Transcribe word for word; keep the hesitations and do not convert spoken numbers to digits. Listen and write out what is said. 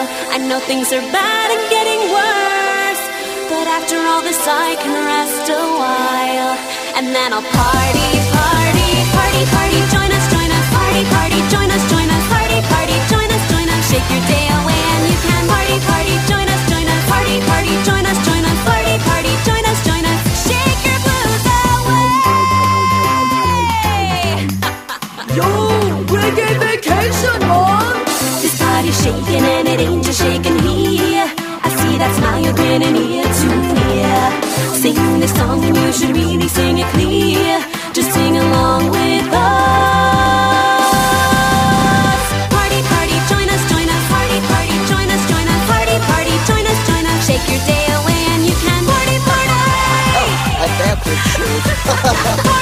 I know things are bad and getting worse, but after all this I can rest a while. And then I'll party, party, party, party. Join us, join us, party, party. Join us, join us, party, party. Join us, join us. Shake your day away and you can party, party. Join us, join us, party, party. Join us, join us, party, party. Join us, join us. Shake your blues away. Yo, reggae vacation on. This party's shaking and it ain't just shaking here. I see that smile you're grinning ear to ear. Sing this song and you should really sing it clear. Just sing along with us. Party, party, join us, join us. Party, party, join us, join us. Party, party, join us, join us. Shake your day away and you can party, party. Oh, I bet the truth.